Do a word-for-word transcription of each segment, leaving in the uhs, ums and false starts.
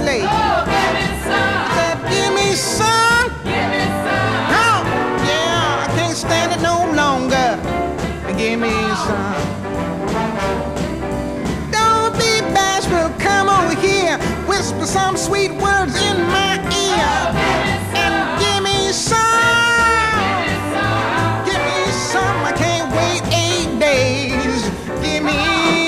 late. Oh, give me some. I said, give me some. Give me some. Oh, yeah, I can't stand it no longer. Give me some. Don't be bashful, come over here. Whisper some sweet words in my ear. And give me some. Give me some. I can't wait eight days. Give me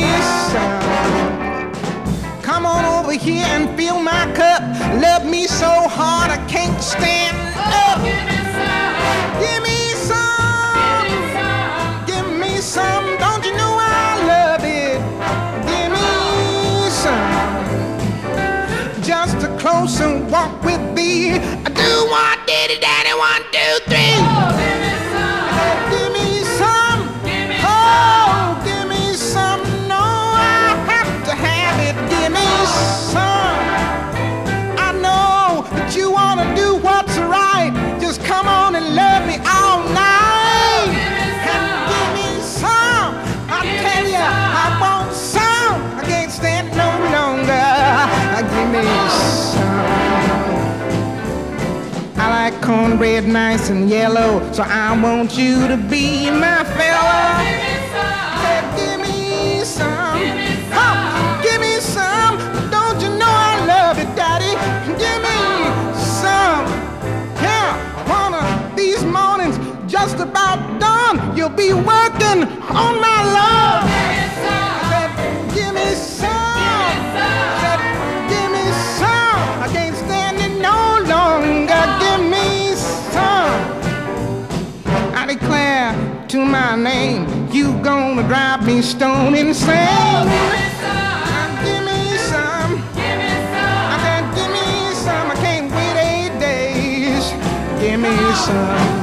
some. Come on over here and fill my cup. Love me so hard I can't stand up. Give me some. Give me some. Give me some. Don't you know I love it? Give me some. Just a closer walk with thee. I do want diddy daddy one two three. Oh, give me some. Give me some. Give me Oh, give me some. No, I have to have it. Give me some. I know that you wanna do what's right. Just come on and love me all night. And give me some. I tell you, I want some. I can't stand it no longer. Give me some. I like cornbread nice and yellow, so I want you to be my fella. Said, give me some. Oh, give me some. Don't you know I love it, Daddy? Give me some. Yeah, one of these mornings just about done. You'll be working on my love. Said, give me some. Said, give me some. I can't stand it no longer. Give me some. I declare to my name, you gonna drive me stone insane. Give me some. I said, give me some. I can't wait eight days. Give me some.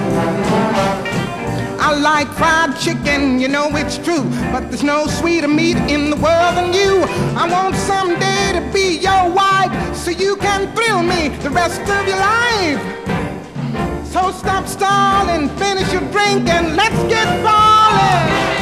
I like fried chicken, you know it's true, but there's no sweeter meat in the world than you. I want someday to be your wife, so you can thrill me the rest of your life. So stop stalling, finish your drink, and let's get falling.